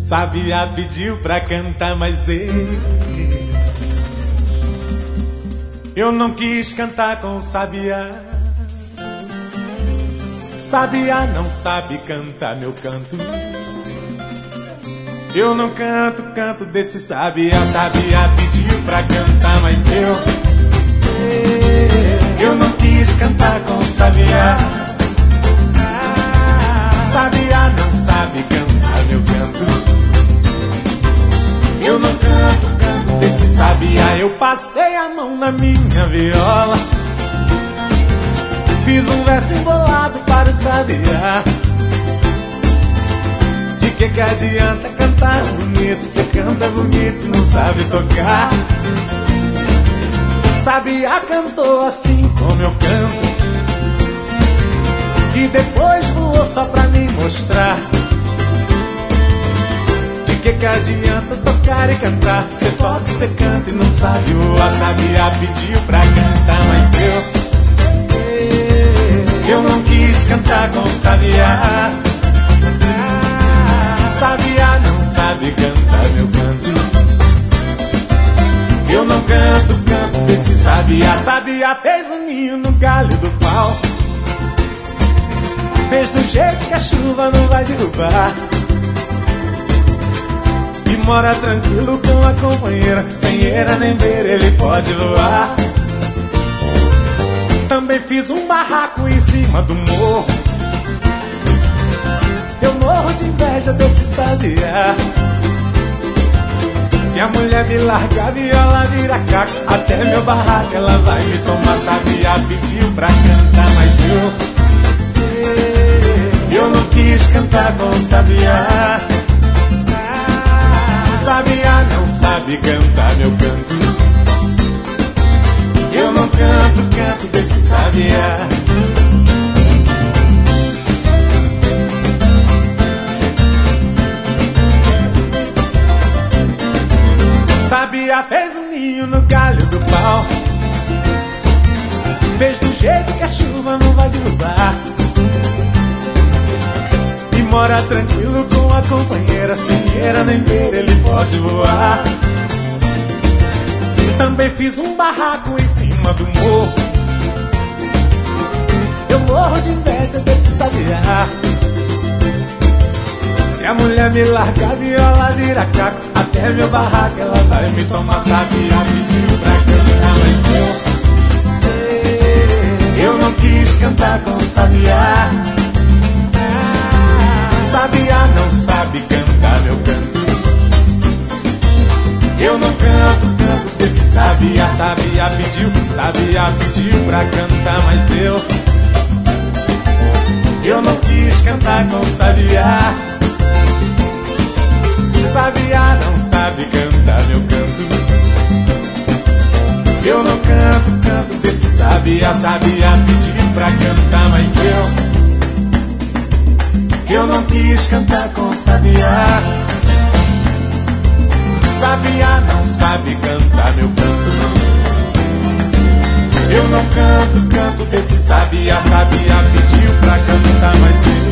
Sabiá pediu pra cantar, mas eu não quis cantar com o Sabiá. Sabiá não sabe cantar meu canto. Eu não canto, canto desse Sabiá. Sabiá pediu pra cantar, mas eu não quis cantar com o Sabiá. Sabiá não sabe cantar meu canto. Eu não canto, canto desse Sabiá. Eu passei a mão na minha viola, fiz um verso embolado para o Sabiá. De que adianta cantar bonito? Você canta bonito e não sabe tocar. Sabiá cantou assim como eu canto, e depois voou só pra me mostrar. De que adianta tocar e cantar? Cê toca, cê canta e não sabe voar. Sabiá pediu pra cantar, mas eu não quis cantar com o Sabiá. Sabiá não sabe cantar meu canto. Eu não canto, canto desse Sabiá. Sabiá fez um ninho no galho do pau, fez do jeito que a chuva não vai derrubar. E mora tranquilo com a companheira, sem eira nem beira ele pode voar. Também fiz um barraco em cima do morro, eu morro de inveja desse Sabiá. Se a mulher me largar, a viola vira caco, até meu barraco ela vai me tomar. Sabiá pediu pra cantar, mas eu não quis cantar com o Sabiá. Sabiá não sabe cantar meu canto. Eu não canto, canto desse Sabiá. Sabiá fez um ninho no galho do pau, fez do jeito que a chuva não vai derrubar. E mora tranquilo com a companheira, sem eira nem beira ele pode voar. Também fiz um barraco em cima do morro, eu morro de inveja desse Sabiá. Se a mulher me largar, a viola vira caco, até meu barraco ela vai me tomar. Sabiá pediu pra cantar, mas eu não quis cantar com o Sabiá. Sabiá não sabe cantar meu canto. Eu não canto, canto desse Sabiá. Sabiá pediu pra cantar, mas eu não quis cantar com o Sabiá. Sabiá não sabe cantar meu canto. Eu não canto, canto desse Sabiá. Sabiá pediu pra cantar, mas eu não quis cantar com o Sabiá. Sabiá não sabe cantar meu canto. Eu não canto, canto desse Sabiá. Sabiá pediu pra cantar, mas